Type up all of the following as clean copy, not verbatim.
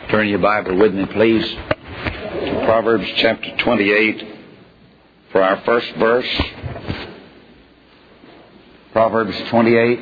Turn your Bible with me, please, to Proverbs chapter 28 for our first verse. Proverbs 28.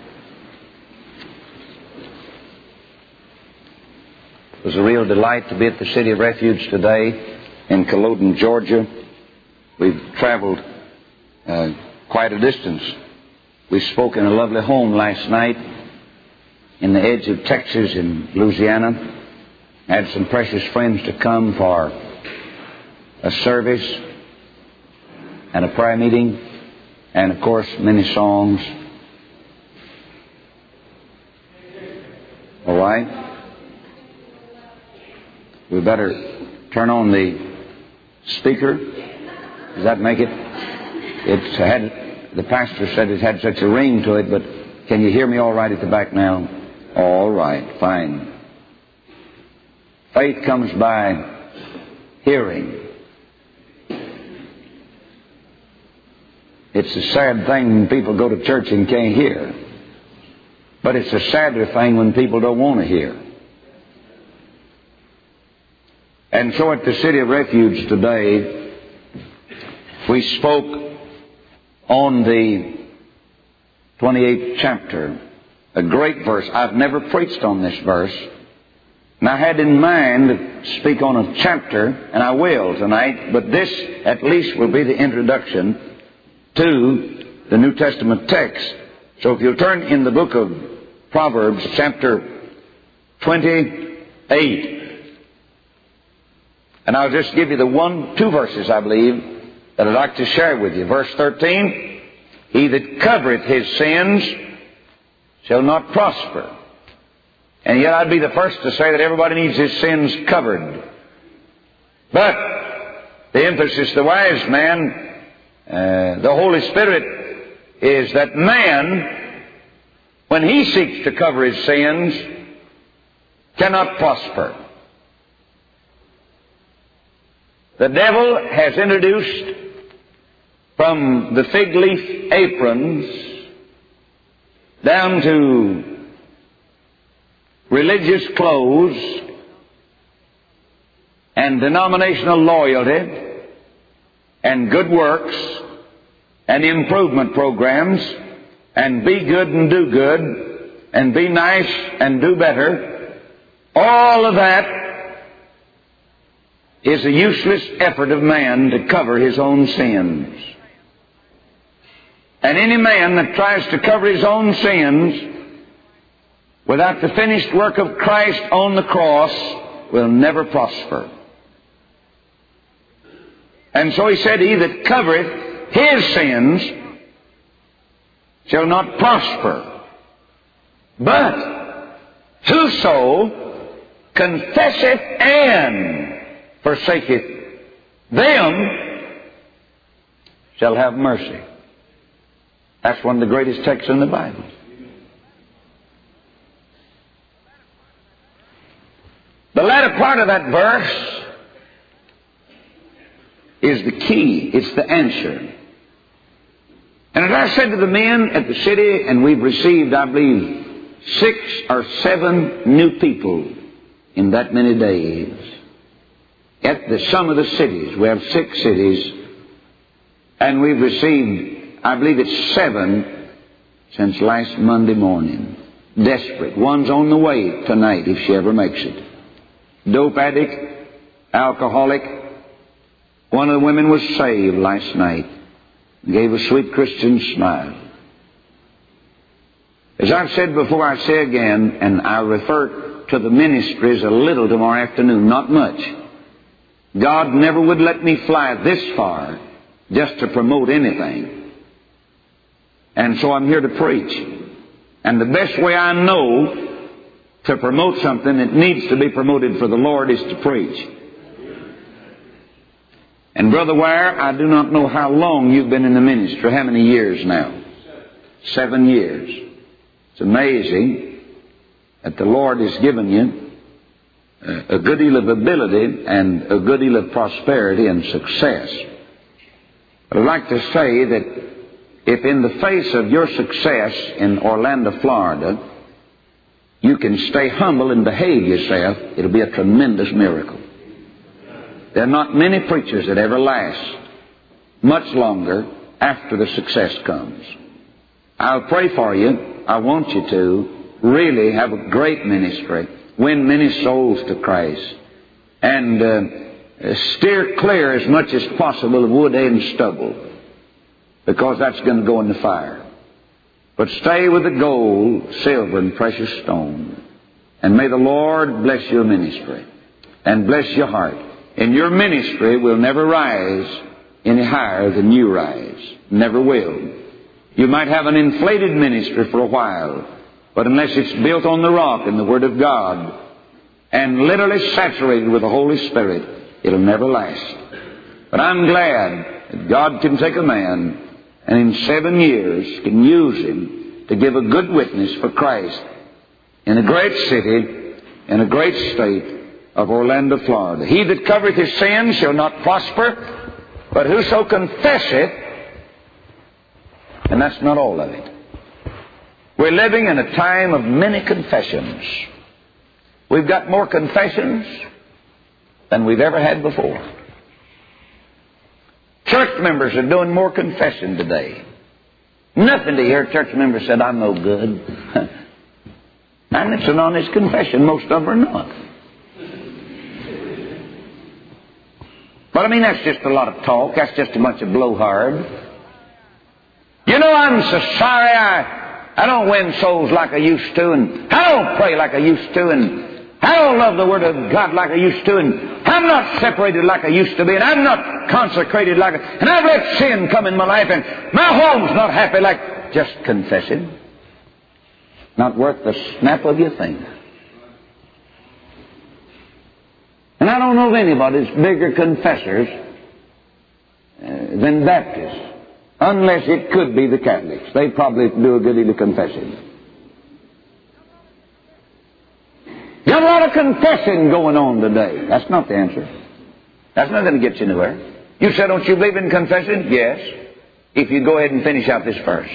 It was a real delight to be at the City of Refuge today in Culloden, Georgia. We've traveled quite a distance. We spoke in a lovely home last night in the edge of Texas in Louisiana. Had some precious friends to come for a service and a prayer meeting, and of course many songs. All right? We better turn on the speaker. Does that make it? It's had, the pastor said it had such a ring to it, but can you hear me all right at the back now? All right, fine. Faith comes by hearing. It's a sad thing when people go to church and can't hear. But it's a sadder thing when people don't want to hear. And so at the City of Refuge today, we spoke on the 28th chapter, a great verse. I've never preached on this verse. And I had in mind to speak on a chapter, and I will tonight, but this at least will be the introduction to the New Testament text. So if you'll turn in the book of Proverbs, chapter 28, and I'll just give you the two verses, I believe, that I'd like to share with you. Verse 13, he that covereth his sins shall not prosper. And yet I'd be the first to say that everybody needs his sins covered. But the emphasis, the wise man, the Holy Spirit, is that man, when he seeks to cover his sins, cannot prosper. The devil has introduced from the fig leaf aprons down to religious clothes and denominational loyalty and good works and improvement programs and be good and do good and be nice and do better. All of that is a useless effort of man to cover his own sins. And any man that tries to cover his own sins without the finished work of Christ on the cross will never prosper. And so he said, he that covereth his sins shall not prosper. But whoso confesseth and forsaketh them shall have mercy. That's one of the greatest texts in the Bible. The latter part of that verse is the key. It's the answer. And as I said to the men at the city, and we've received, I believe, 6 or 7 new people in that many days. At some of the cities, we have 6 cities, and we've received, I believe it's 7 since last Monday morning. Desperate. One's on the way tonight if she ever makes it. Dope addict, alcoholic. One of the women was saved last night and gave a sweet Christian smile. As I've said before, I say again, and I refer to the ministries a little tomorrow afternoon, not much. God never would let me fly this far just to promote anything. And so I'm here to preach. And the best way I know to promote something that needs to be promoted for the Lord is to preach. And Brother Ware, I do not know how long you've been in the ministry. How many years now? 7 years. It's amazing that the Lord has given you a good deal of ability and a good deal of prosperity and success. But I'd like to say that if in the face of your success in Orlando, Florida, you can stay humble and behave yourself, it'll be a tremendous miracle. There are not many preachers that ever last much longer after the success comes. I'll pray for you. I want you to really have a great ministry, win many souls to Christ, and steer clear as much as possible of wood, hay, and stubble, because that's going to go in the fire. But stay with the gold, silver, and precious stone. And may the Lord bless your ministry and bless your heart. And your ministry will never rise any higher than you rise. Never will. You might have an inflated ministry for a while, but unless it's built on the rock and the Word of God and literally saturated with the Holy Spirit, it'll never last. But I'm glad that God can take a man and in 7 years can use him to give a good witness for Christ in a great city, in a great state of Orlando, Florida. He that covereth his sins shall not prosper, but whoso confesseth, and that's not all of it. We're living in a time of many confessions. We've got more confessions than we've ever had before. Church members are doing more confession today. Nothing to hear church members said, I'm no good. And it's an honest confession. Most of them are not. But I mean, that's just a lot of talk. That's just a bunch of blowhard. You know, I'm so sorry I don't win souls like I used to, and I don't pray like I used to, and I don't love the Word of God like I used to, and I'm not separated like I used to be, and I'm not consecrated like and I've let sin come in my life, and my home's not happy like just confessing. Not worth the snap of your finger. And I don't know of anybody that's bigger confessors than Baptists. Unless it could be the Catholics. They probably do a good deal of confessing. Got a lot of confessing going on today. That's not the answer. That's not going to get you anywhere. You said, don't you believe in confession? Yes. If you go ahead and finish out this verse.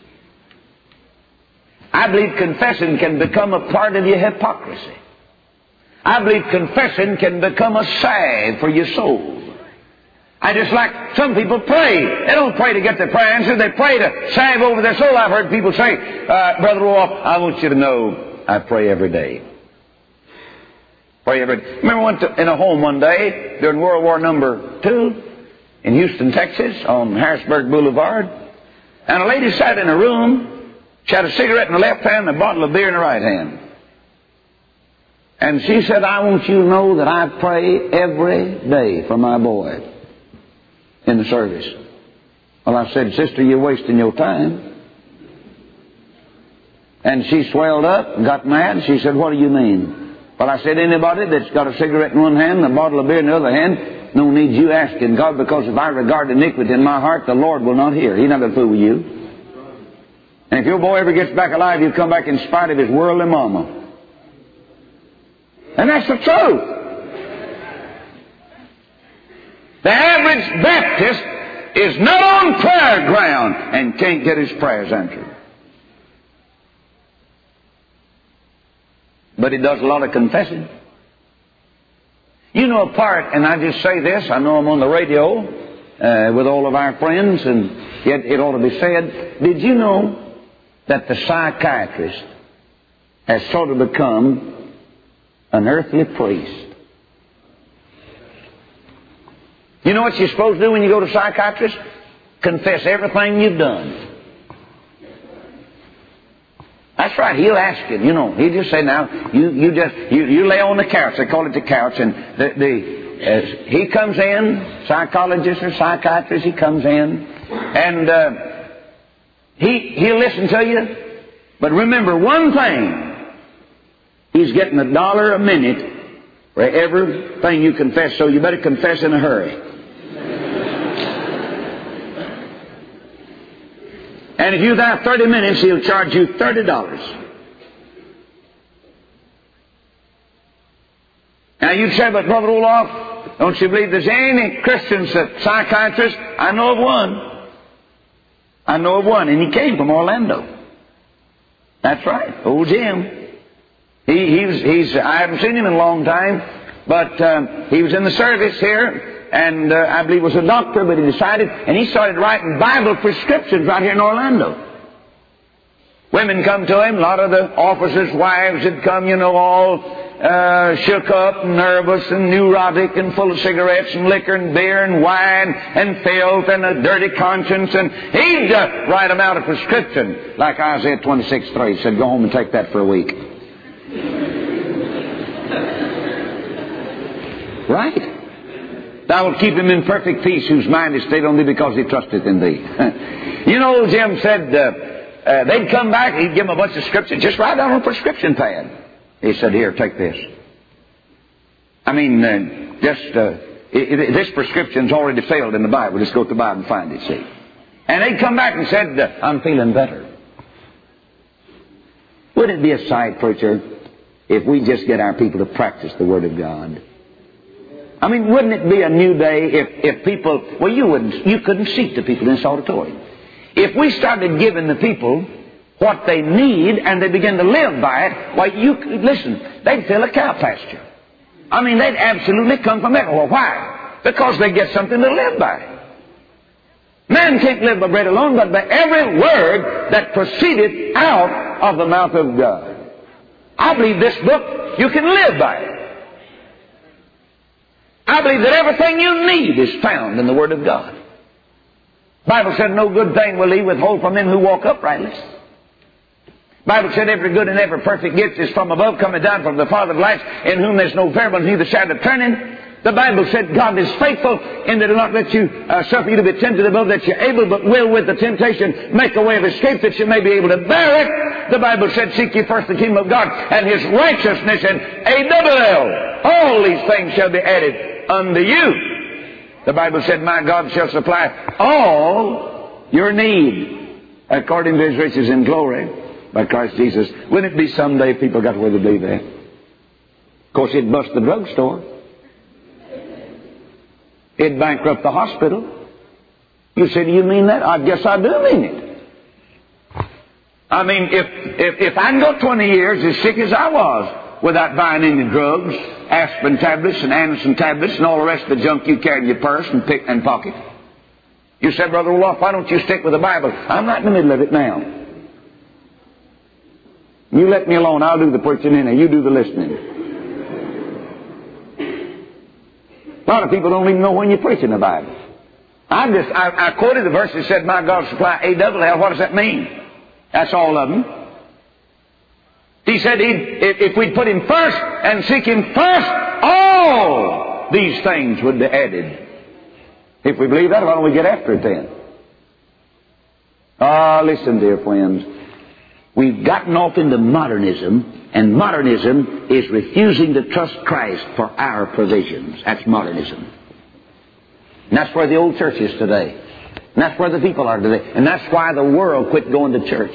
I believe confession can become a part of your hypocrisy. I believe confession can become a salve for your soul. I just like some people pray. They don't pray to get their prayer answered. They pray to salve over their soul. I've heard people say, Brother Wolf, I want you to know I pray every day. Pray every day. Remember I went in a home one day during World War II in Houston, Texas on Harrisburg Boulevard. And a lady sat in a room. She had a cigarette in the left hand and a bottle of beer in the right hand. And she said, I want you to know that I pray every day for my boy in the service. Well, I said, Sister, you're wasting your time. And she swelled up and got mad. She said, what do you mean? Well, I said, anybody that's got a cigarette in one hand and a bottle of beer in the other hand, no need you asking God, because if I regard iniquity in my heart, the Lord will not hear. He's not going to fool with you. And if your boy ever gets back alive, he'll come back in spite of his worldly mama. And that's the truth. The average Baptist is not on prayer ground and can't get his prayers answered. But he does a lot of confessing. You know a part, and I just say this, I know I'm on the radio with all of our friends, and yet it ought to be said. Did you know that the psychiatrist has sort of become an earthly priest? You know what you're supposed to do when you go to a psychiatrist? Confess everything you've done. That's right. He'll ask you. You know, he'll just say, now, you lay on the couch. They call it the couch. And he comes in, psychologist or psychiatrist, he comes in, and he'll listen to you. But remember one thing. He's getting $1 a minute for everything you confess, so you better confess in a hurry. And if you're there 30 minutes, he'll charge you $30. Now you say, but Brother Olaf, don't you believe there's any Christians that psychiatrists? I know of one. And he came from Orlando. That's right, old Jim. I haven't seen him in a long time, but he was in the service here, and I believe was a doctor, but he decided, and he started writing Bible prescriptions right here in Orlando. Women come to him, a lot of the officers' wives had come, all shook up and nervous and neurotic and full of cigarettes and liquor and beer and wine and filth and a dirty conscience, and he'd write them out a prescription, like Isaiah 26:3. He said, go home and take that for a week. Right? Thou wilt keep him in perfect peace whose mind is stayed on thee because he trusteth in thee. Jim said they'd come back, he'd give them a bunch of scriptures, just write down on a prescription pad. He said, here, take this. This prescription's already failed in the Bible. Just go to the Bible and find it, see. And they'd come back and said, I'm feeling better. Wouldn't it be a sight, preacher, if we just get our people to practice the Word of God? Wouldn't it be a new day if people, you couldn't seat the people in this auditorium. If we started giving the people what they need and they begin to live by it, listen, they'd fill a cow pasture. They'd absolutely come from everywhere. Why? Because they get something to live by. Man can't live by bread alone, but by every word that proceeded out of the mouth of God. I believe this book, you can live by it. I believe that everything you need is found in the Word of God. The Bible said, no good thing will He withhold from them who walk uprightly. The Bible said, every good and every perfect gift is from above, coming down from the Father of lights, in whom there's no variable, neither shadow of turning. The Bible said God is faithful in that He'll not let you suffer you to be tempted above that you're able, but will with the temptation make a way of escape that you may be able to bear it. The Bible said, seek ye first the kingdom of God and His righteousness, and A-double-L, all these things shall be added unto you. The Bible said, my God shall supply all your need according to His riches in glory by Christ Jesus. Wouldn't it be someday people got where to believe that? Of course, it'd bust the drugstore. It'd bankrupt the hospital. You say, do you mean that? I guess I do mean it. If I can go 20 years as sick as I was without buying any drugs, aspirin tablets and Anderson tablets and all the rest of the junk you carry in your purse and pick and pocket. You said, Brother Roloff, why don't you stick with the Bible? I'm right in the middle of it now. You let me alone. I'll do the preaching in there. You do the listening. A lot of people don't even know when you're preaching the Bible. I quoted the verse that said, my God supply A-double-L. What does that mean? That's all of them. He said if we'd put Him first and seek Him first, all these things would be added. If we believe that, why don't we get after it then? Listen, dear friends. We've gotten off into modernism, and modernism is refusing to trust Christ for our provisions. That's modernism. And that's where the old church is today. And that's where the people are today. And that's why the world quit going to church.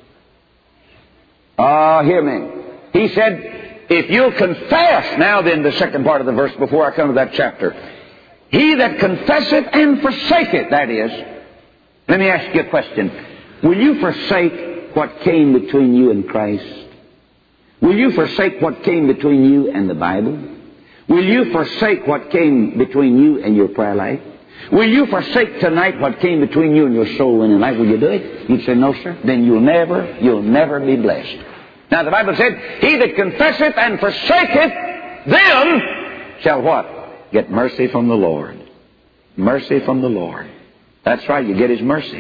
Hear me. He said, if you'll confess, now then the second part of the verse before I come to that chapter. He that confesseth and forsaketh, that is. Let me ask you a question. Will you forsake what came between you and Christ? Will you forsake what came between you and the Bible? Will you forsake what came between you and your prayer life? Will you forsake tonight what came between you and your soul winning life? Will you do it? You'd say, no, sir. Then you'll never be blessed. Now the Bible said, he that confesseth and forsaketh them shall what? Get mercy from the Lord. Mercy from the Lord. That's right, you get His mercy.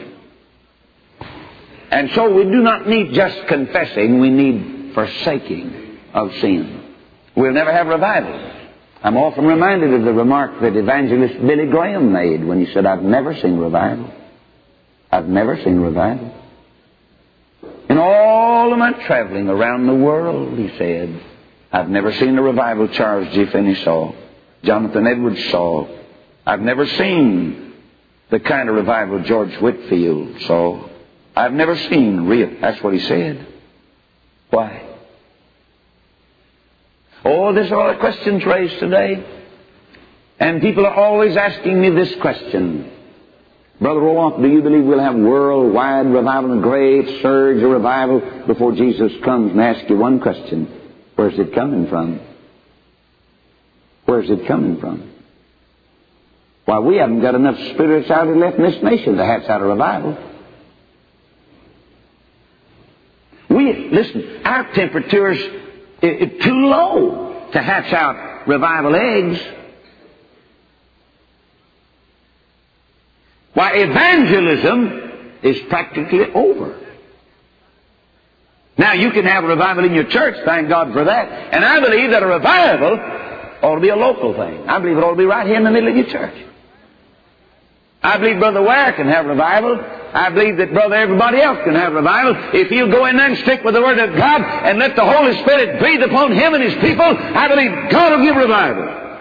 And so we do not need just confessing, we need forsaking of sin. We'll never have revival. I'm often reminded of the remark that evangelist Billy Graham made when he said, I've never seen revival. I've never seen revival. In all of my traveling around the world, he said, I've never seen a revival Charles G. Finney saw, Jonathan Edwards saw. I've never seen the kind of revival George Whitefield saw. I've never seen real. That's what he said. Why? Oh, there's a lot of questions raised today. And people are always asking me this question. Brother Roloff, do you believe we'll have worldwide revival, a great surge of revival before Jesus comes? And I ask you one question. Where's it coming from? Where's it coming from? Why, we haven't got enough spirituality left in this nation to hatch out a revival. Listen, our temperature's too low to hatch out revival eggs. Why, evangelism is practically over. Now, you can have a revival in your church, thank God for that. And I believe that a revival ought to be a local thing. I believe it ought to be right here in the middle of your church. I believe Brother Ware can have revival. I believe that Brother everybody else can have revival. If he'll go in there and stick with the Word of God and let the Holy Spirit breathe upon him and his people, I believe God will give revival.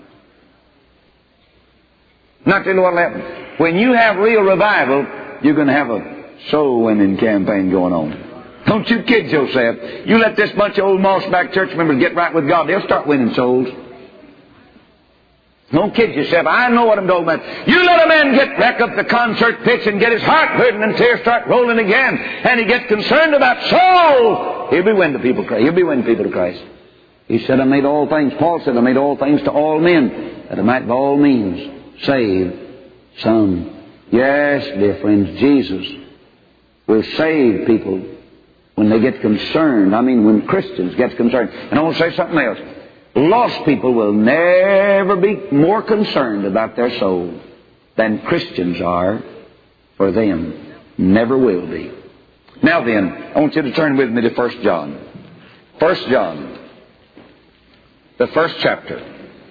Not tell you what will happen. When you have real revival, you're going to have a soul-winning campaign going on. Don't you kid yourself. You let this bunch of old moss-back church members get right with God, they'll start winning souls. Don't kid yourself. I know what I'm talking about. You let a man get back up the concert pitch and get his heart hurting and tears start rolling again, and he gets concerned about souls, he'll be winning people to Christ. He said, I made all things. Paul said, I made all things to all men, that I might by all means save some. Yes, dear friends, Jesus will save people when they get concerned. I mean, when Christians get concerned. And I want to say something else. Lost people will never be more concerned about their soul than Christians are for them. Never will be. Now then, I want you to turn with me to 1 John. 1 John, the first chapter.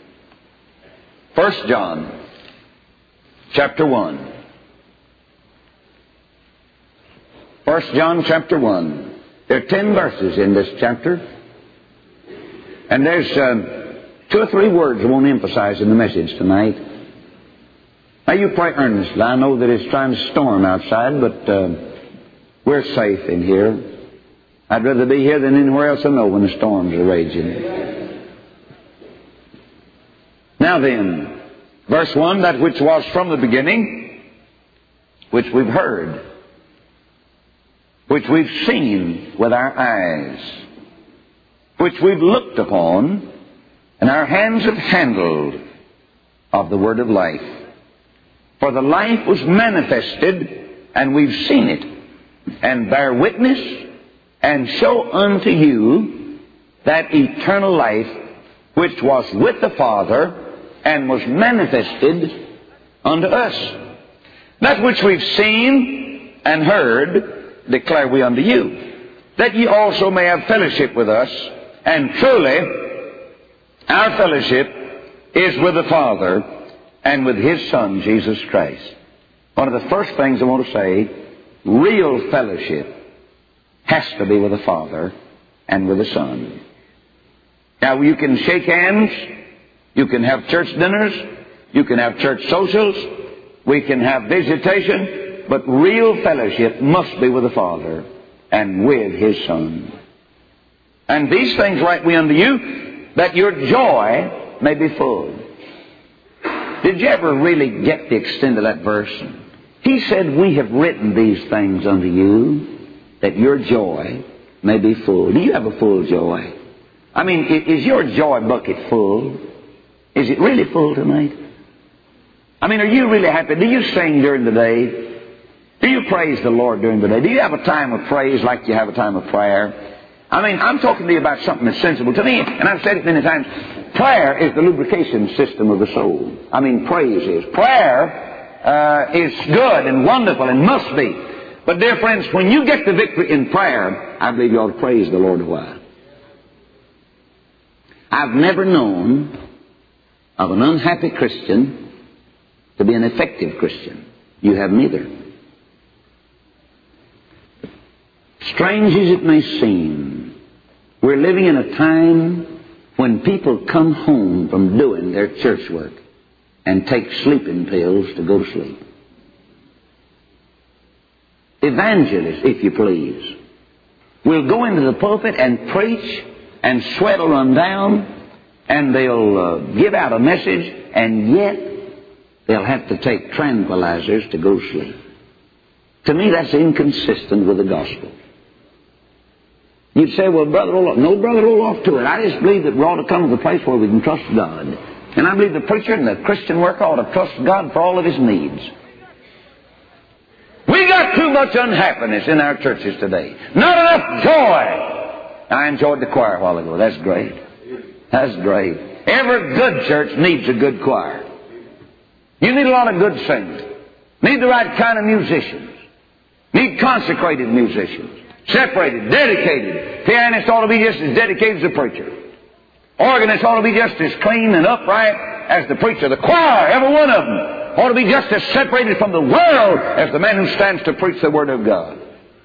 1 John, chapter 1. 1 John, chapter 1. There are 10 verses in this chapter. And there's 2 or 3 words I want to emphasize in the message tonight. Now you pray earnestly. I know that it's trying to storm outside, but we're safe in here. I'd rather be here than anywhere else I know when the storms are raging. Now then, verse 1, that which was from the beginning, which we've heard, which we've seen with our eyes, which we've looked upon, and our hands have handled of the word of life. For the life was manifested, and we've seen it, and bear witness, and show unto you that eternal life which was with the Father, and was manifested unto us. That which we've seen and heard declare we unto you, that ye also may have fellowship with us. And truly, our fellowship is with the Father and with His Son, Jesus Christ. One of the first things I want to say, real fellowship has to be with the Father and with the Son. Now, you can shake hands, you can have church dinners, you can have church socials, we can have visitation, but real fellowship must be with the Father and with His Son. And these things write we unto you, that your joy may be full. Did you ever really get the extent of that verse? He said, we have written these things unto you, that your joy may be full. Do you have a full joy? I mean, is your joy bucket full? Is it really full tonight? I mean, are you really happy? Do you sing during the day? Do you praise the Lord during the day? Do you have a time of praise like you have a time of prayer? I mean, I'm talking to you about something that's sensible. To me, and I've said it many times, prayer is the lubrication system of the soul. I mean, praise is. Prayer is good and wonderful and must be. But dear friends, when you get the victory in prayer, I believe you ought to praise the Lord a while. I've never known of an unhappy Christian to be an effective Christian. You have neither. Strange as it may seem, we're living in a time when people come home from doing their church work and take sleeping pills to go to sleep. Evangelists, if you please, will go into the pulpit and preach, and sweat will run down, and they'll give out a message, and yet they'll have to take tranquilizers to go to sleep. To me, that's inconsistent with the gospel. You'd say, well, Brother Olaf, no, Brother Olaf to it. I just believe that we ought to come to the place where we can trust God. And I believe the preacher and the Christian worker ought to trust God for all of his needs. We got too much unhappiness in our churches today. Not enough joy. I enjoyed the choir a while ago. That's great. That's great. Every good church needs a good choir. You need a lot of good singers. Need the right kind of musicians. Need consecrated musicians. Separated, dedicated. Pianists ought to be just as dedicated as the preacher. Organists ought to be just as clean and upright as the preacher. The choir, every one of them, ought to be just as separated from the world as the man who stands to preach the Word of God.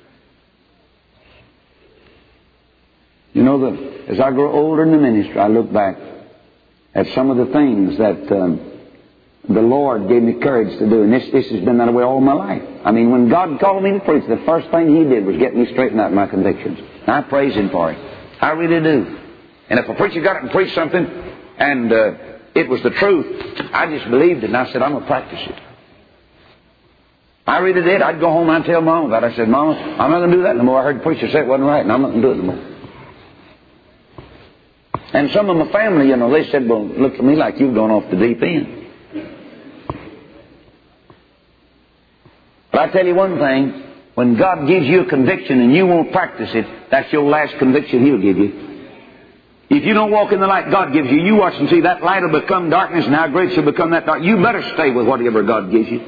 You know, as I grow older in the ministry, I look back at some of the things that the Lord gave me courage to do. And this has been that way all my life. I mean, when God called me to preach, the first thing He did was get me straightened out in my convictions. And I praise Him for it. I really do. And if a preacher got up and preached something, and it was the truth, I just believed it, and I said, I'm going to practice it. I really did. I'd go home and I'd tell Mom about it. I said, Mama, I'm not going to do that no more. I heard the preacher say it wasn't right, and I'm not going to do it no more. And some of my family, you know, they said, well, look at me like you've gone off the deep end. But I tell you one thing, when God gives you a conviction and you won't practice it, that's your last conviction He'll give you. If you don't walk in the light God gives you, you watch and see that light will become darkness, and how great shall become that dark. You better stay with whatever God gives you.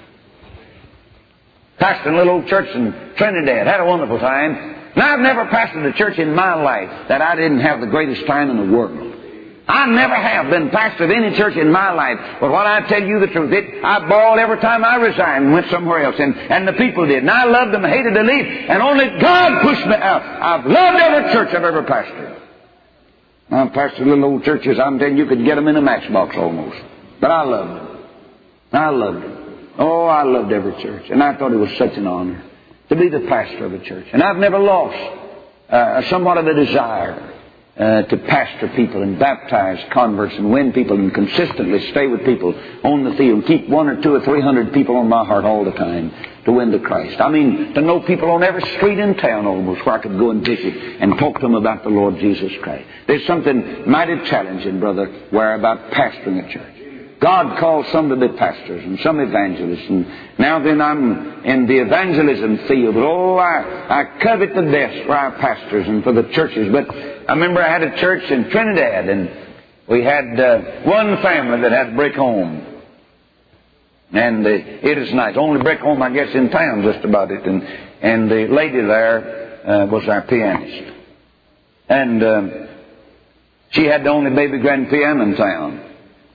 Pastored in a little old church in Trinidad. Had a wonderful time. Now, I've never pastored a church in my life that I didn't have the greatest time in the world. I never have been pastor of any church in my life. But what I tell you the truth, I bawled every time I resigned and went somewhere else. And the people did. And I loved them, hated to leave. And only God pushed me out. I've loved every church I've ever pastored. I've pastored little old churches, I'm telling you, could get them in a matchbox almost. But I loved them. I loved them. Oh, I loved every church. And I thought it was such an honor to be the pastor of a church. And I've never lost somewhat of a desire to pastor people and baptize converts and win people and consistently stay with people on the field. Keep 100 or 200 or 300 people on my heart all the time to win to Christ. I mean, to know people on every street in town almost where I could go and visit and talk to them about the Lord Jesus Christ. There's something mighty challenging, brother, where about pastoring a church. God calls some to be pastors and some evangelists. And now then I'm in the evangelism field. But I covet the best for our pastors and for the churches. But I remember I had a church in Trinidad, and we had one family that had a brick home. And it is nice. Only brick home, I guess, in town just about it. And the lady there was our pianist. And she had the only baby grand piano in town.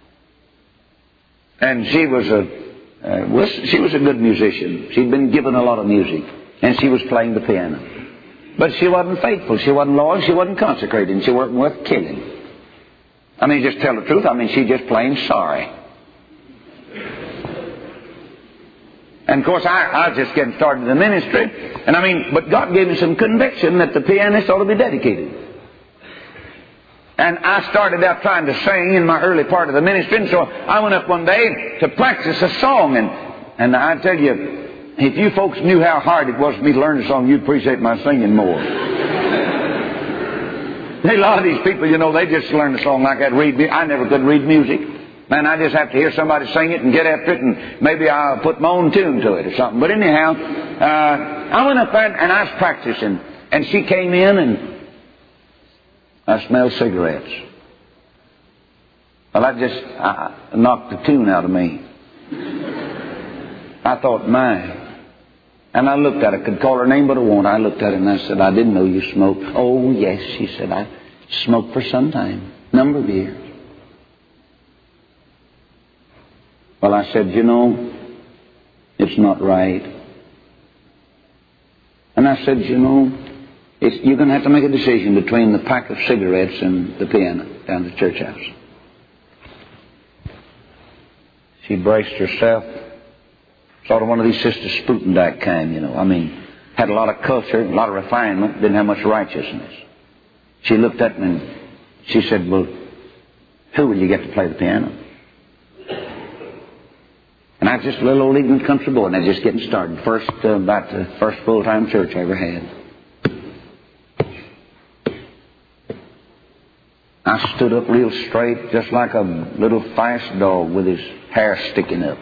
And she was a good musician. She'd been given a lot of music, and she was playing the piano. But she wasn't faithful. She wasn't loyal. She wasn't consecrated. And she wasn't worth killing. I mean, just tell the truth. I mean, she just plain sorry. And of course, I was just getting started in the ministry. And I mean, but God gave me some conviction that the pianist ought to be dedicated. And I started out trying to sing in my early part of the ministry. And so I went up one day to practice a song. And I tell you, if you folks knew how hard it was for me to learn a song, you'd appreciate my singing more. A lot of these people, you know, they just learn a song like that. I never could read music. Man, I just have to hear somebody sing it and get after it, and maybe I'll put my own tune to it or something. But anyhow, I went up there and I was practicing. And she came in, and I smelled cigarettes. Well, that just knocked the tune out of me. I thought, my. And I looked at her. Could call her name, but I won't. I looked at her and I said, I didn't know you smoked. Oh, yes, she said, I smoked for some time. Number of years. Well, I said, you know, it's not right. And I said, you know, you're going to have to make a decision between the pack of cigarettes and the piano down at the church house. She braced herself. Sort of one of these Sister Sputendike kind, you know. I mean, had a lot of culture, a lot of refinement, didn't have much righteousness. She looked at me and she said, well, who will you get to play the piano? And I was just a little old ignorant country boy, and I was just getting started. About the first full-time church I ever had. I stood up real straight, just like a little fast dog with his hair sticking up.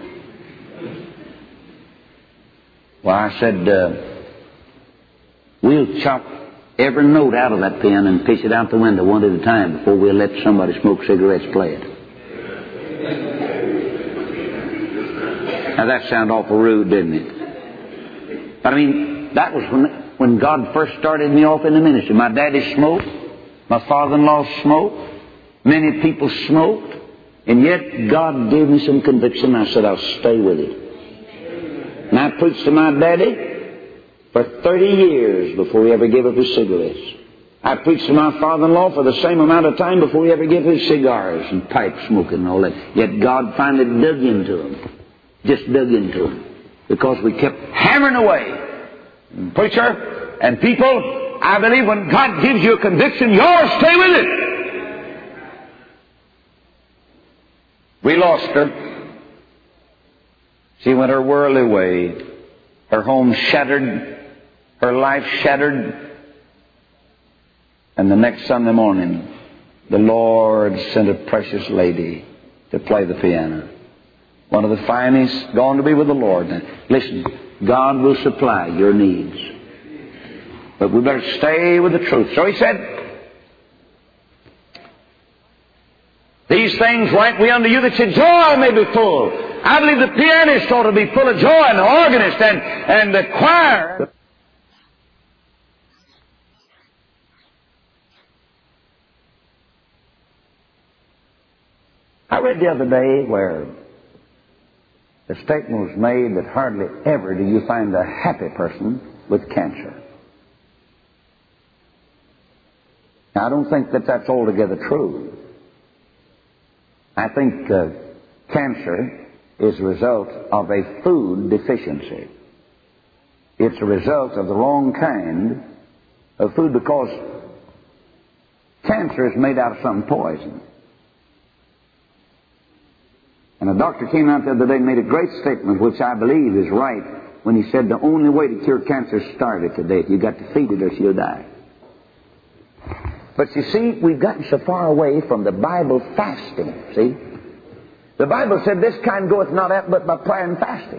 Well, I said, we'll chop every note out of that pen and pitch it out the window one at a time before we'll let somebody smoke cigarettes play it. Now that sounded awful rude, didn't it? But I mean, that was when God first started me off in the ministry. My daddy smoked. My father-in-law smoked. Many people smoked. And yet God gave me some conviction. I said, I'll stay with it. And I preached to my daddy for 30 years before he ever gave up his cigarettes. I preached to my father-in-law for the same amount of time before he ever gave his cigars and pipe smoking and all that. Yet God finally dug into him. Just dug into him. Because we kept hammering away. And preacher and people, I believe when God gives you a conviction, you'll stay with it. We lost her. She went her worldly way. Her home shattered. Her life shattered. And the next Sunday morning, the Lord sent a precious lady to play the piano. One of the finest, gone to be with the Lord. Now, listen, God will supply your needs. But we better stay with the truth. So he said, these things write we unto you that your joy may be full. I believe the pianist ought to be full of joy, and the organist and the choir. I read the other day where the statement was made that hardly ever do you find a happy person with cancer. Now, I don't think that that's altogether true. I think cancer is a result of a food deficiency. It's a result of the wrong kind of food, because cancer is made out of some poison. And a doctor came out the other day and made a great statement, which I believe is right, when he said the only way to cure cancer is starve it to death. You've got to feed it or she'll die. But you see, we've gotten so far away from the Bible fasting, see? The Bible said this kind goeth not out but by prayer and fasting.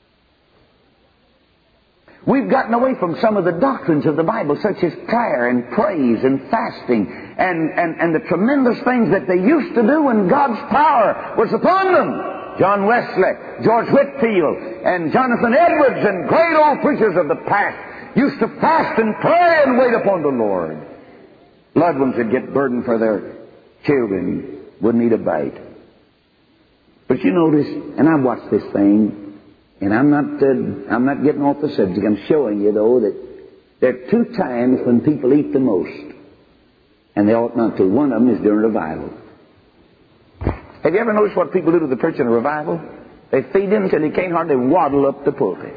We've gotten away from some of the doctrines of the Bible, such as prayer and praise and fasting and the tremendous things that they used to do when God's power was upon them. John Wesley, George Whitefield, and Jonathan Edwards, and great old preachers of the past used to fast and pray and wait upon the Lord. Loved ones would get burdened for their children, wouldn't eat a bite. But you notice, and I've watched this thing, and I'm not getting off the subject. I'm showing you, though, that there are two times when people eat the most, and they ought not to. One of them is during revival. Have you ever noticed what people do to the preacher in a revival? They feed him until he can't hardly waddle up the pulpit.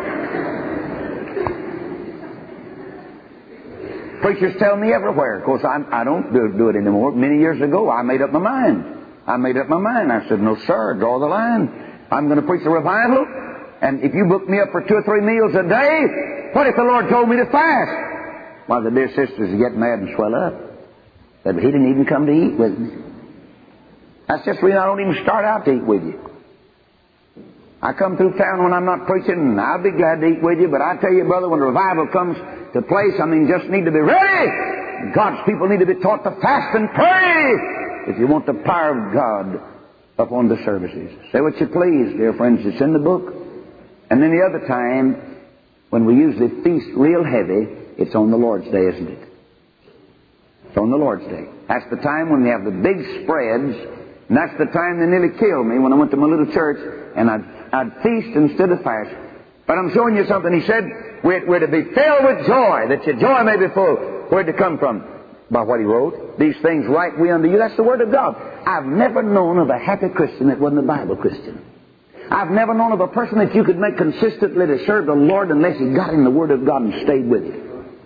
Preachers tell me everywhere. Of course, I don't do it anymore. Many years ago, I made up my mind. I said, no, sir, draw the line. I'm going to preach a revival, and if you book me up for 2 or 3 meals a day, what if the Lord told me to fast? Why, the dear sisters get mad and swell up. But he didn't even come to eat with me. That's just the reason I don't even start out to eat with you. I come through town when I'm not preaching, and I'll be glad to eat with you, but I tell you, brother, when revival comes to place, just need to be ready. God's people need to be taught to fast and pray if you want the power of God upon the services. Say what you please, dear friends, it's in the book. And then the other time, when we usually feast real heavy, it's on the Lord's Day, isn't it? It's on the Lord's Day. That's the time when we have the big spreads, and that's the time they nearly killed me when I went to my little church, and I'd feast instead of fast. But I'm showing you something. He said, we're to be filled with joy, that your joy may be full. Where'd it come from? By what he wrote. These things write we unto you. That's the Word of God. I've never known of a happy Christian that wasn't a Bible Christian. I've never known of a person that you could make consistently to serve the Lord unless he got in the Word of God and stayed with it.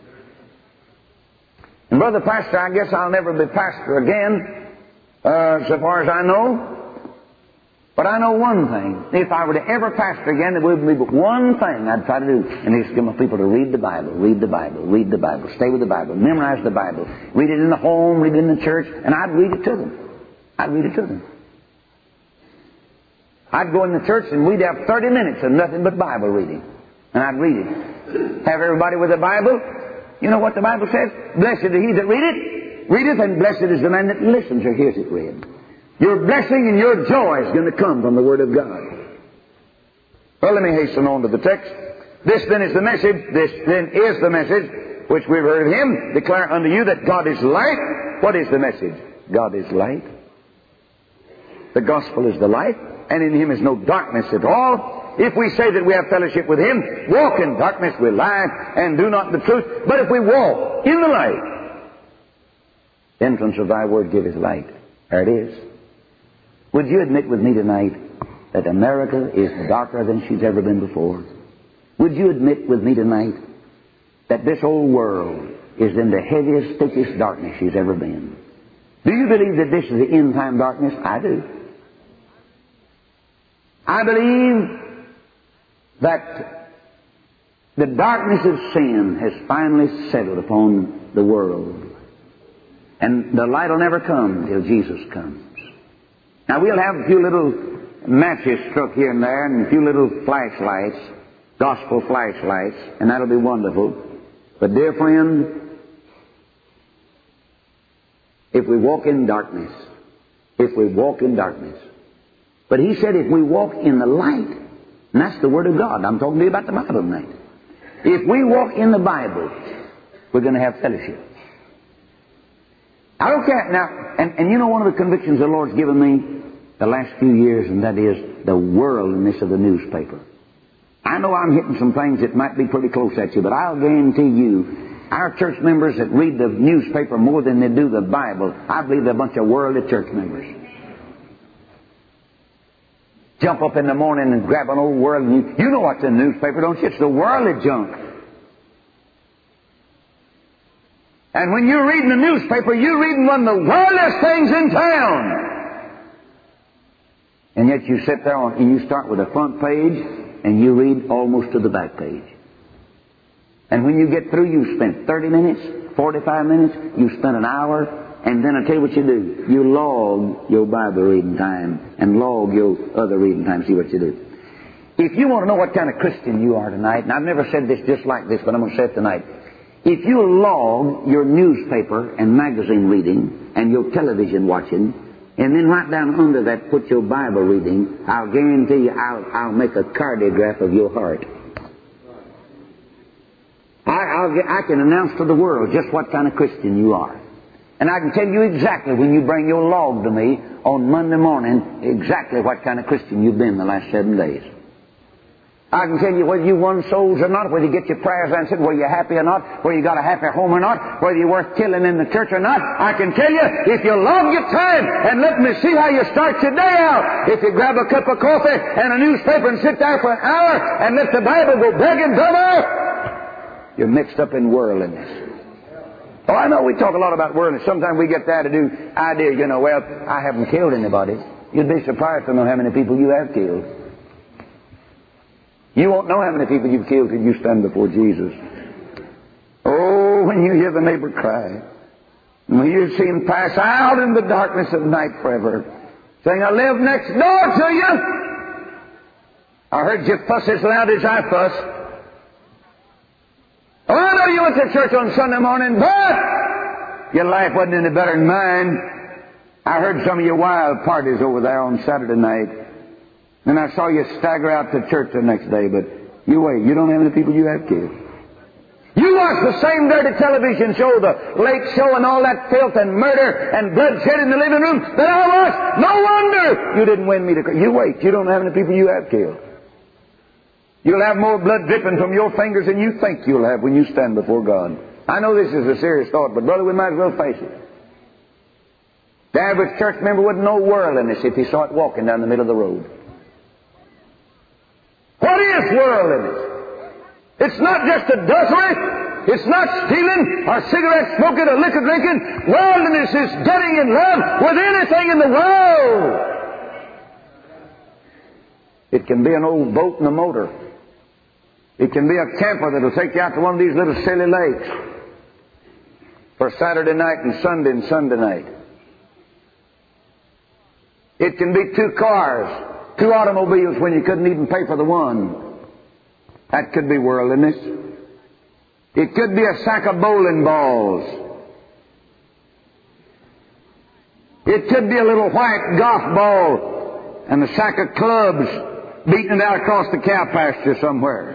And Brother Pastor, I guess I'll never be pastor again, so far as I know. But I know one thing. If I were to ever pastor again, there would be but one thing I'd try to do. And it's get my people to read the Bible, read the Bible, read the Bible, stay with the Bible, memorize the Bible, read it in the home, read it in the church, and I'd read it to them. I'd read it to them. I'd go in the church and we'd have 30 minutes of nothing but Bible reading. And I'd read it. Have everybody with the Bible. You know what the Bible says? Blessed is he that readeth, and blessed is the man that listens or hears it read. Your blessing and your joy is going to come from the Word of God. Well, let me hasten on to the text. This then is the message. This then is the message which we've heard of him. Declare unto you that God is light. What is the message? God is light. The gospel is the light, and in him is no darkness at all. If we say that we have fellowship with him, walk in darkness, we lie and do not the truth. But if we walk in the light, the entrance of thy word giveth light. There it is. Would you admit with me tonight that America is darker than she's ever been before? Would you admit with me tonight that this whole world is in the heaviest, thickest darkness she's ever been? Do you believe that this is the end time darkness? I do. I believe that the darkness of sin has finally settled upon the world. And the light will never come till Jesus comes. Now we'll have a few little matches struck here and there and a few little flashlights, gospel flashlights, and that'll be wonderful. But dear friend, if we walk in darkness, but he said if we walk in the light, and that's the Word of God. I'm talking to you about the Bible tonight. If we walk in the Bible, we're going to have fellowship. I don't care. Now, and you know one of the convictions the Lord's given me the last few years, and that is the worldliness of the newspaper. I know I'm hitting some things that might be pretty close at you, but I'll guarantee you, our church members that read the newspaper more than they do the Bible, I believe they're a bunch of worldly church members. Jump up in the morning and grab an old worldly news. You know what's in the newspaper, don't you? It's the worldly junk. And when you're reading the newspaper, you're reading one of the worldliest things in town. And yet you sit there and you start with the front page and you read almost to the back page. And when you get through, you spend 30 minutes, 45 minutes, you spend an hour, and then I tell you what you do. You log your Bible reading time and log your other reading time, see what you do. If you want to know what kind of Christian you are tonight, and I've never said this just like this, but I'm going to say it tonight. If you log your newspaper and magazine reading and your television watching, and then right down under that put your Bible reading, I'll guarantee you I'll make a cardiograph of your heart. I can announce to the world just what kind of Christian you are. And I can tell you exactly when you bring your log to me on Monday morning exactly what kind of Christian you've been the last 7 days. I can tell you whether you won souls or not, whether you get your prayers answered, whether you're happy or not, whether you got a happy home or not, whether you're worth killing in the church or not. I can tell you, if you log your time and let me see how you start your day out, if you grab a cup of coffee and a newspaper and sit there for an hour and let the Bible go begging, brother, you're mixed up in worldliness. Oh, I know we talk a lot about worldliness. Sometimes we get the idea, well, I haven't killed anybody. You'd be surprised to know how many people you have killed. You won't know how many people you've killed till you stand before Jesus. Oh, when you hear the neighbor cry, when you see him pass out in the darkness of night forever, saying, I live next door to you. I heard you fuss as loud as I fuss. Oh, I know you went to church on Sunday morning, but your life wasn't any better than mine. I heard some of your wild parties over there on Saturday night. And I saw you stagger out to church the next day, but you wait. You don't have any people you have killed. You watch the same dirty television show, the Late Show and all that filth and murder and bloodshed in the living room that I watched. No wonder you didn't win me to... You wait. You don't have any people you have killed. You'll have more blood dripping from your fingers than you think you'll have when you stand before God. I know this is a serious thought, but brother, we might as well face it. The average church member wouldn't know worldliness if he saw it walking down the middle of the road. What is worldliness? It's not just adultery. It's not stealing or cigarette smoking or liquor drinking. Worldliness is getting in love with anything in the world. It can be an old boat and a motor. It can be a camper that'll take you out to one of these little silly lakes for Saturday night and Sunday night. It can be 2 cars, 2 automobiles when you couldn't even pay for the one. That could be worldliness. It could be a sack of bowling balls. It could be a little white golf ball and a sack of clubs beating it out across the cow pasture somewhere.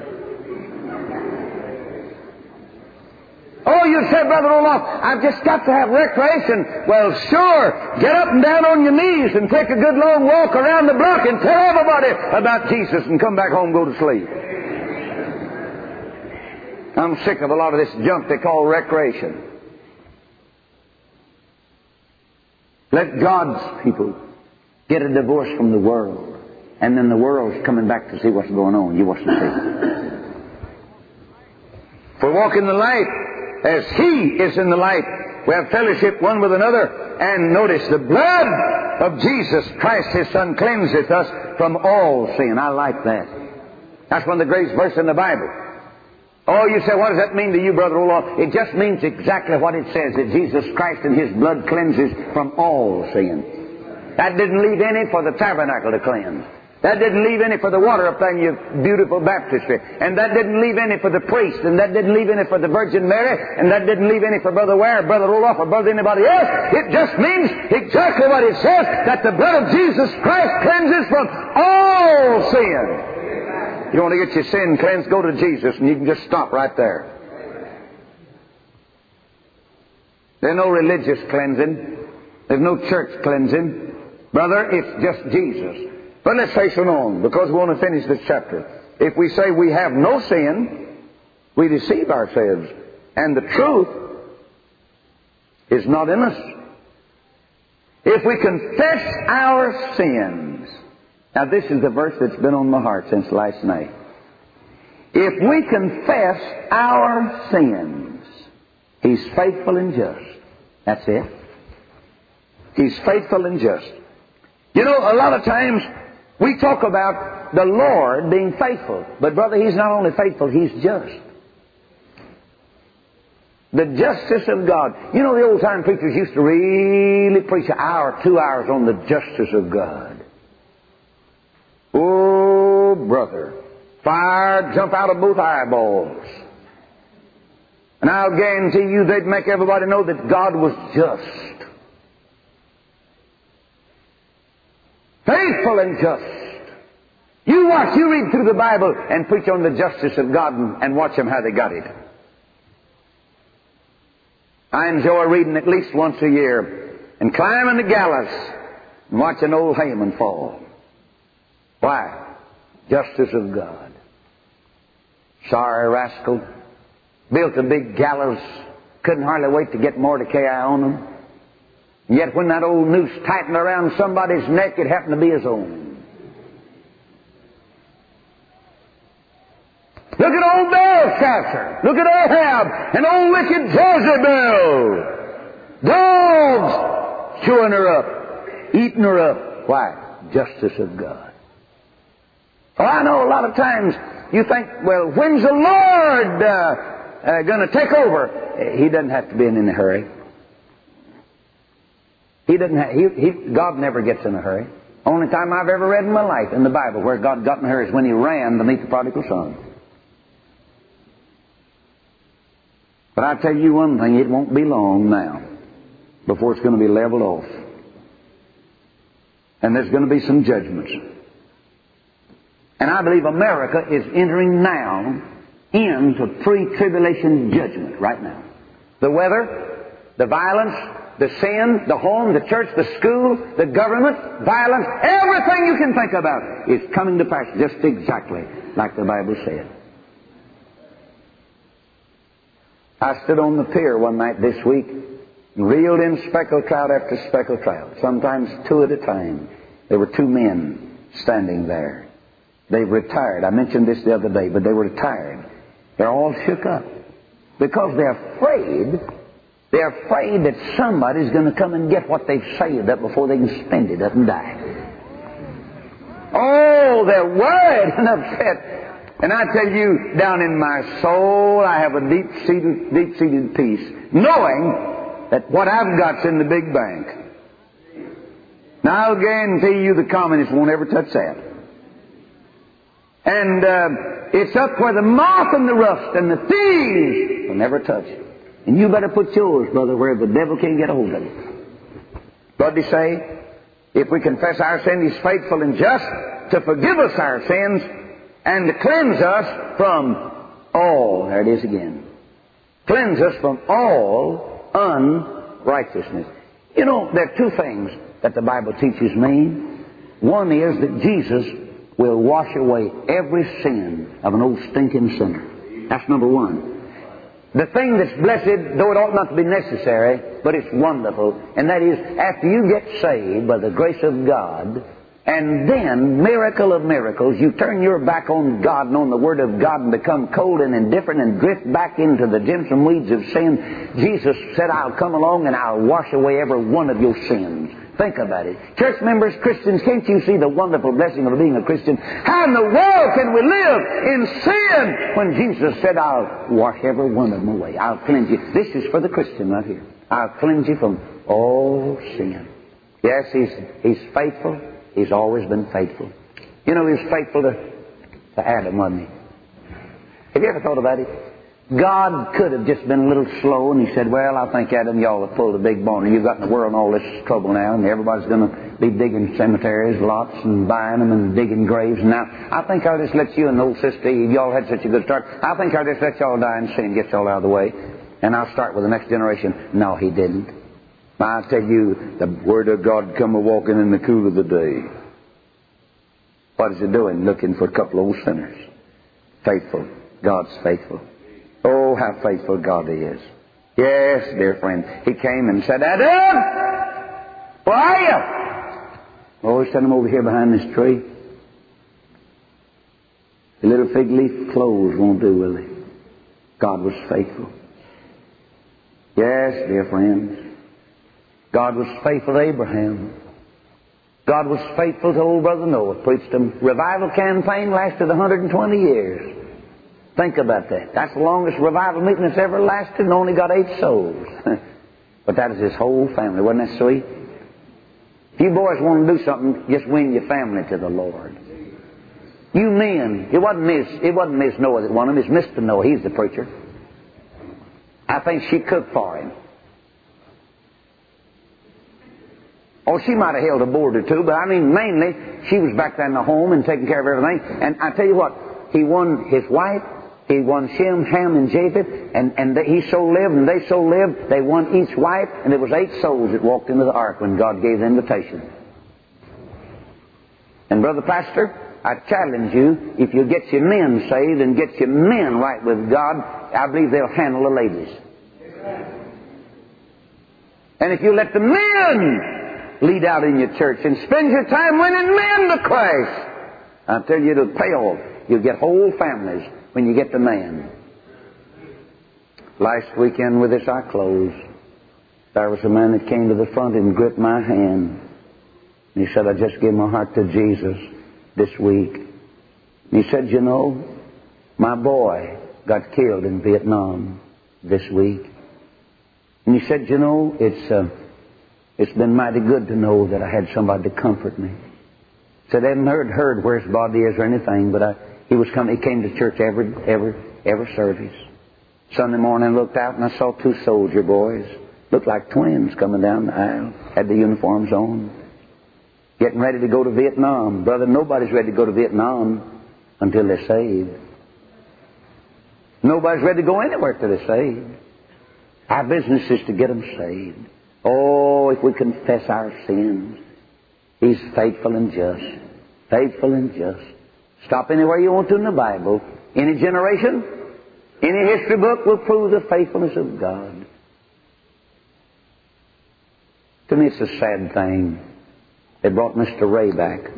Oh, you said, Brother Roloff, I've just got to have recreation. Well, sure. Get up and down on your knees and take a good long walk around the block and tell everybody about Jesus and come back home and go to sleep. I'm sick of a lot of this junk they call recreation. Let God's people get a divorce from the world, and then the world's coming back to see what's going on. You watch and see. If we walk in the light as He is in the light, we have fellowship one with another. And notice, the blood of Jesus Christ, His Son, cleanseth us from all sin. I like that. That's one of the greatest verses in the Bible. Oh, you say, what does that mean to you, Brother Roloff? It just means exactly what it says, that Jesus Christ and His blood cleanses from all sin. That didn't leave any for the tabernacle to cleanse. That didn't leave any for the water up there in your beautiful baptistry. And that didn't leave any for the priest. And that didn't leave any for the Virgin Mary. And that didn't leave any for Brother Ware, Brother Roloff, or Brother anybody else. It just means exactly what it says, that the blood of Jesus Christ cleanses from all sin. You want to get your sin cleansed, go to Jesus, and you can just stop right there. There's no religious cleansing. There's no church cleansing. Brother, it's just Jesus. But let's hasten on, because we want to finish this chapter. If we say we have no sin, we deceive ourselves, and the truth is not in us. If we confess our sins. Now this is the verse that's been on my heart since last night. If we confess our sins, He's faithful and just. That's it. He's faithful and just. You know, a lot of times we talk about the Lord being faithful. But brother, He's not only faithful, He's just. The justice of God. You know, the old time preachers used to really preach an hour, 2 hours on the justice of God. Oh, brother, fire jump out of both eyeballs. And I'll guarantee you they'd make everybody know that God was just. Faithful and just. You read through the Bible and preach on the justice of God and watch them how they got it. I enjoy reading at least once a year and climbing the gallows and watching old Haman fall. Why? Justice of God. Sorry rascal. Built a big gallows. Couldn't hardly wait to get Mordecai on him. And yet when that old noose tightened around somebody's neck, it happened to be his own. Look at old Belshazzar. Look at Ahab and old wicked Jezebel. Dogs chewing her up, eating her up. Why? Justice of God. Oh, I know a lot of times you think, well, when's the Lord going to take over? He doesn't have to be in a hurry. He doesn't. God never gets in a hurry. Only time I've ever read in my life in the Bible where God got in a hurry is when He ran to meet the prodigal son. But I tell you one thing, it won't be long now before it's going to be leveled off. And there's going to be some judgments. And I believe America is entering now into pre-tribulation judgment right now. The weather, the violence, the sin, the home, the church, the school, the government, violence, everything you can think about is coming to pass just exactly like the Bible said. I stood on the pier one night this week and reeled in speckled trout after speckled trout, sometimes 2 at a time. There were 2 men standing there. They've retired. I mentioned this the other day, but they were retired. They're all shook up because they're afraid. They're afraid that somebody's going to come and get what they've saved up before they can spend it up and die. Oh, they're worried and upset. And I tell you, down in my soul, I have a deep-seated peace, knowing that what I've got's in the big bank. Now, I'll guarantee you the communists won't ever touch that. And it's up where the moth and the rust and the thieves will never touch it. And you better put yours, brother, where the devil can't get a hold of it. What did he say? If we confess our sin, He's faithful and just to forgive us our sins and to cleanse us from all, there it is again, cleanse us from all unrighteousness. You know, there are two things that the Bible teaches me. One is that Jesus will wash away every sin of an old stinking sinner. That's number one. The thing that's blessed, though it ought not to be necessary, but it's wonderful, and that is after you get saved by the grace of God, and then, miracle of miracles, you turn your back on God and on the Word of God and become cold and indifferent and drift back into the dimsome weeds of sin. Jesus said, I'll come along and I'll wash away every one of your sins. Think about it. Church members, Christians, can't you see the wonderful blessing of being a Christian? How in the world can we live in sin when Jesus said, I'll wash every one of them away. I'll cleanse you. This is for the Christian right here. I'll cleanse you from all sin. Yes, He's faithful. He's always been faithful. You know, He was faithful to Adam, wasn't He? Have you ever thought about it? God could have just been a little slow, and He said, well, I think, Adam, y'all have pulled a big bone, and you've got in the world all this trouble now, and everybody's going to be digging cemeteries, lots, and buying them, and digging graves. And now, I think I'll just let you and old sister Eve, y'all had such a good start, I think I'll just let y'all die in sin, get y'all out of the way, and I'll start with the next generation. No, He didn't. I tell you, the Word of God come a-walking in the cool of the day. What is He doing? Looking for a couple of old sinners. Faithful. God's faithful. Oh, how faithful God is. Yes, dear friend. He came and said, Adam, where are you? Oh, He sent him over here behind this tree. The little fig leaf clothes won't do, will they? God was faithful. Yes, dear friends. God was faithful to Abraham. God was faithful to old brother Noah. Preached a revival campaign, lasted 120 years. Think about that. That's the longest revival meeting that's ever lasted, and only got 8 souls. But that is his whole family. Wasn't that sweet? If you boys want to do something, just win your family to the Lord. You men, it wasn't Miss Noah that won him, it's Mr. Noah. He's the preacher. I think she cooked for him. Oh, she might have held a board or two, but I mean, mainly, she was back there in the home and taking care of everything. And I tell you what, he won his wife, he won Shem, Ham, and Japheth, and he so lived and they so lived. They won each wife, and there was 8 souls that walked into the ark when God gave the invitation. And Brother Pastor, I challenge you, if you get your men saved and get your men right with God, I believe they'll handle the ladies. And if you let the men lead out in your church and spend your time winning men to Christ, I tell you, it'll pay off. You'll get whole families when you get the man. Last weekend with this I close. There was a man that came to the front and gripped my hand. And he said, I just gave my heart to Jesus this week. And he said, you know, my boy got killed in Vietnam this week. And he said, you know, it's been mighty good to know that I had somebody to comfort me. He said, I haven't heard where his body is or anything, but he came to church every service. Sunday morning I looked out and I saw 2 soldier boys. Looked like twins coming down the aisle. Had the uniforms on. Getting ready to go to Vietnam. Brother, nobody's ready to go to Vietnam until they're saved. Nobody's ready to go anywhere till they're saved. Our business is to get them saved. Oh, if we confess our sins, He's faithful and just. Faithful and just. Stop anywhere you want to in the Bible. Any generation, any history book will prove the faithfulness of God. To me, it's a sad thing. They brought Mr. Ray back.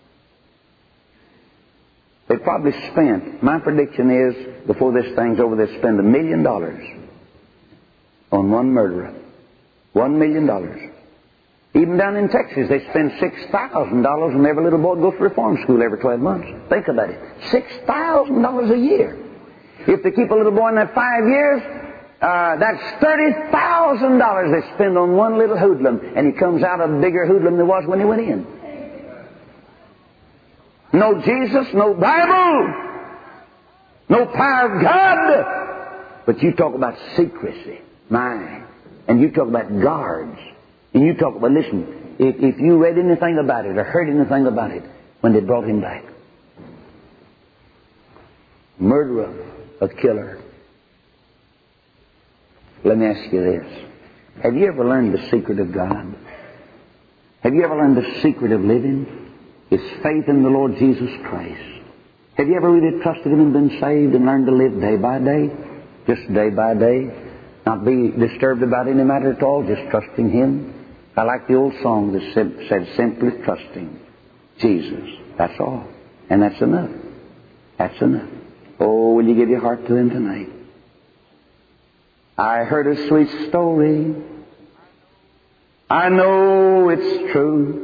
They probably spent, my prediction is, before this thing's over, they spend $1 million on one murderer. $1 million. Even down in Texas, they spend $6,000 on every little boy goes to reform school every 12 months. Think about it. $6,000 a year. If they keep a little boy in that 5 years, that's $30,000 they spend on one little hoodlum, and he comes out a bigger hoodlum than he was when he went in. No Jesus, no Bible, no power of God. But you talk about secrecy, my, and you talk about guards, and you talk about, listen, if you read anything about it or heard anything about it when they brought him back. Murderer, a killer. Let me ask you this. Have you ever learned the secret of God? Have you ever learned the secret of living? It's faith in the Lord Jesus Christ. Have you ever really trusted Him and been saved and learned to live day by day? Just day by day. Not be disturbed about any matter at all, just trusting Him. I like the old song that said, simply trusting Jesus. That's all. And that's enough. That's enough. Oh, will you give your heart to Him tonight? I heard a sweet story. I know it's true.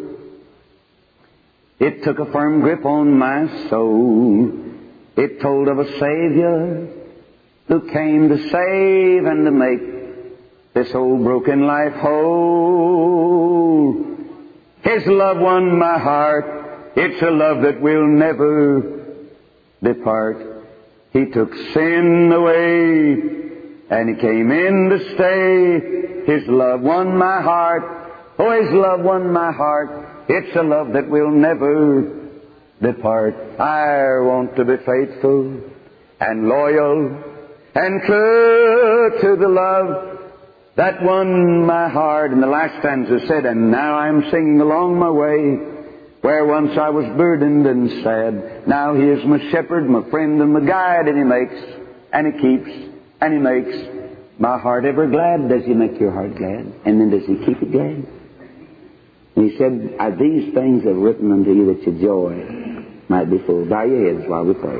It took a firm grip on my soul. It told of a Savior who came to save and to make this old broken life whole. His love won my heart. It's a love that will never depart. He took sin away, and He came in to stay. His love won my heart. Oh, His love won my heart. It's a love that will never depart. I want to be faithful and loyal and true to the love that won my heart. And the last stanza said, and now I'm singing along my way, where once I was burdened and sad. Now He is my shepherd, my friend, and my guide, and He makes, and He keeps, and He makes my heart ever glad. Does He make your heart glad? And then does He keep it glad? And He said, these things are written unto you that your joy might be full. Bow your heads while we pray.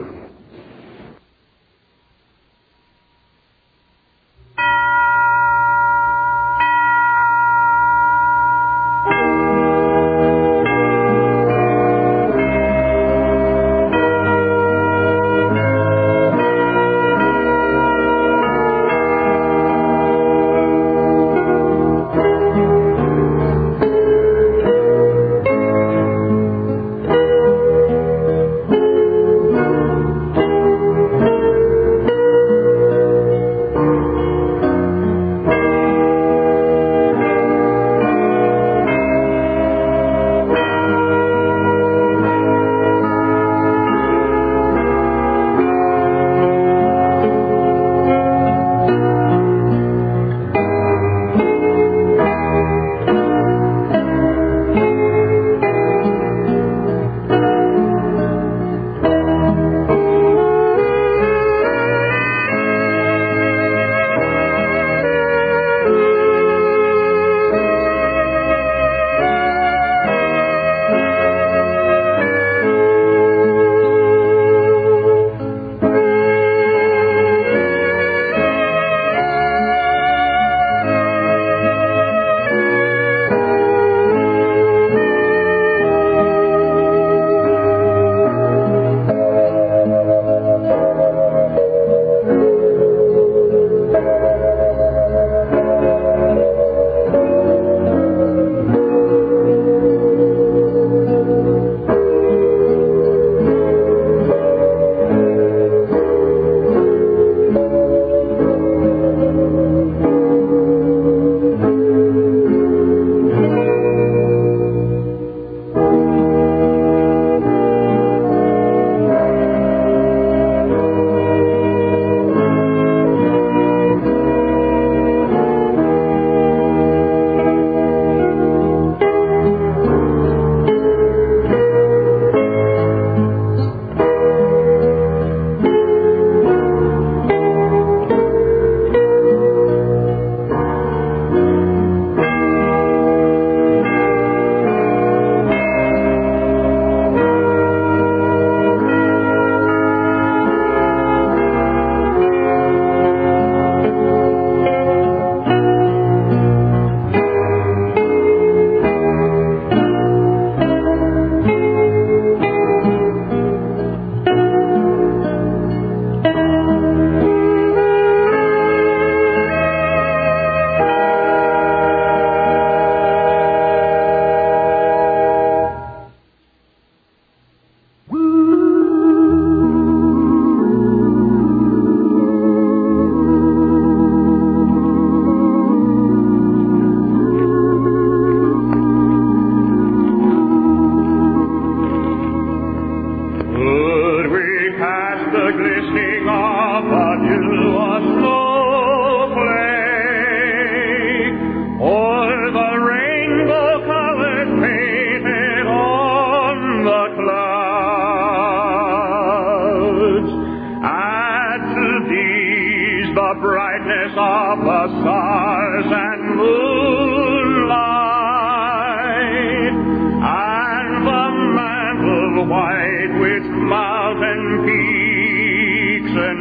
and peaks and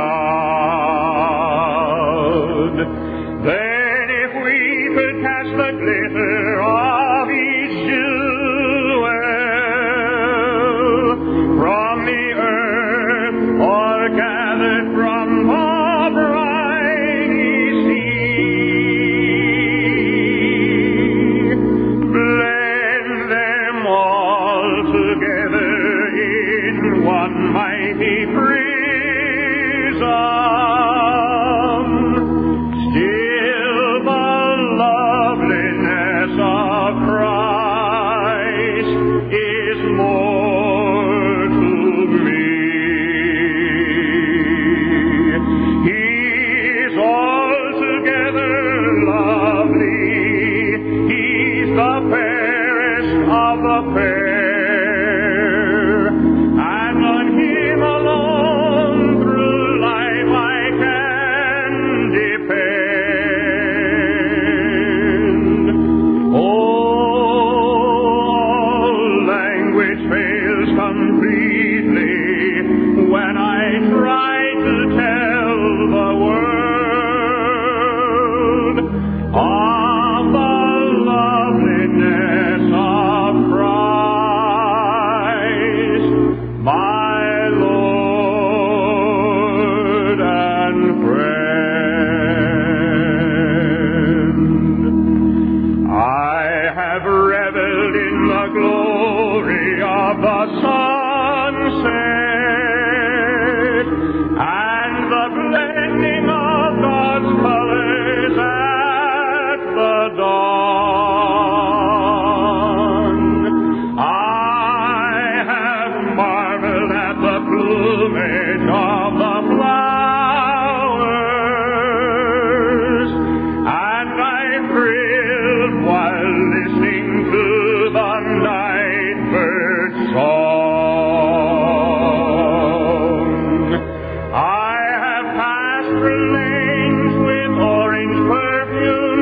shroud. Then if we could catch the glitter of each jewel from the earth or gathered from the briny sea, blend them all together in one mighty prism, still the loveliness of Christ is more to me. He's altogether lovely. He's the fairest of the fair, and on Him alone through life I can depend. Oh, language fails completely when I try to tell the world of the loveliness of Christ, my Lord and friend. I have reveled in the glory of the sunset and the blending of God's colors at the dawn. I have marveled at the plumage of the flowers, and I thrilled while listening to the night bird's song. I have passed through lanes with orange perfume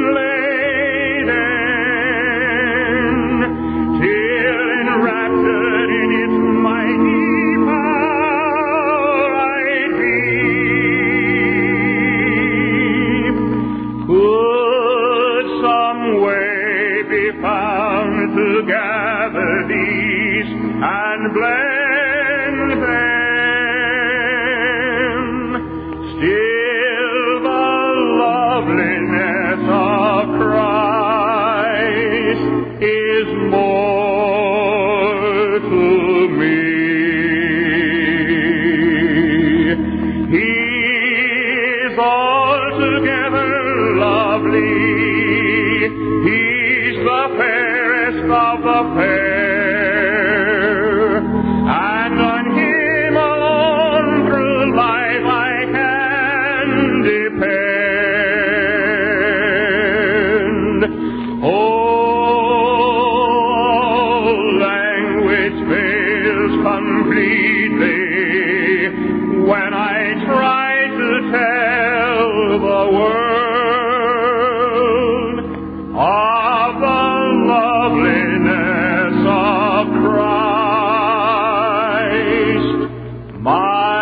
laden, till enraptured in its mighty power I peep. Could some way be found to gather these and blend them, still the loveliness of Christ is more to me. He is altogether lovely. He's the fairest of the fair, and on Him alone through life I can depend. Oh, language fails completely when I try to tell the world of the loveliness of Christ, my